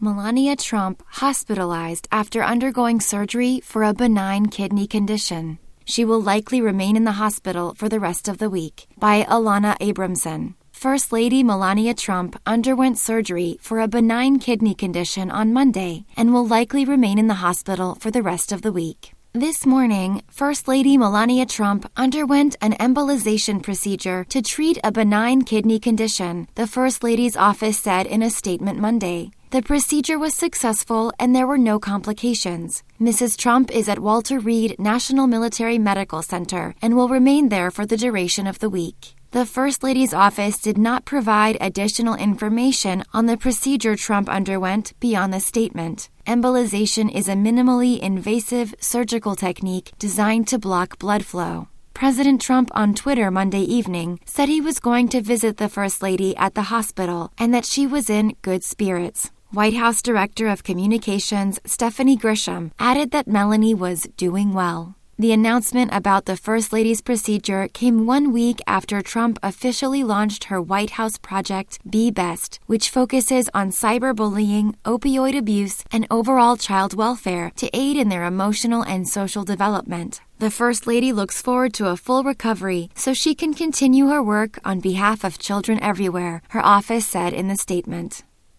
Melania Trump hospitalized after undergoing surgery for a benign kidney condition. She will likely remain in the hospital for the rest of the week. By Alana Abramson. First Lady Melania Trump underwent surgery for a benign kidney condition on Monday and will likely remain in the hospital for the rest of the week. This morning, First Lady Melania Trump underwent an embolization procedure to treat a benign kidney condition, the First Lady's office said in a statement Monday. The procedure was successful and there were no complications. Mrs. Trump is at Walter Reed National Military Medical Center and will remain there for the duration of the week. The First Lady's office did not provide additional information on the procedure Trump underwent beyond the statement. Embolization is a minimally invasive surgical technique designed to block blood flow. President Trump on Twitter Monday evening said he was going to visit the First Lady at the hospital and that she was in good spirits. White House Director of Communications Stephanie Grisham added that Melanie was doing well. The announcement about the First Lady's procedure came 1 week after Trump officially launched her White House project, Be Best, which focuses on cyberbullying, opioid abuse, and overall child welfare to aid in their emotional and social development. The First Lady looks forward to a full recovery so she can continue her work on behalf of children everywhere, her office said in the statement.